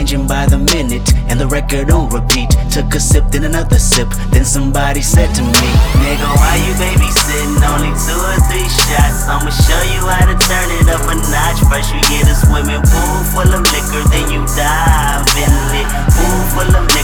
changing by the minute, and the record on repeat. Took a sip, then another sip, then somebody said to me, nigga, why you babysitting? Only 2 or 3 shots. I'ma show you how to turn it up a notch. First you get a swimming pool full of liquor, then you dive in it. Pool full of liquor,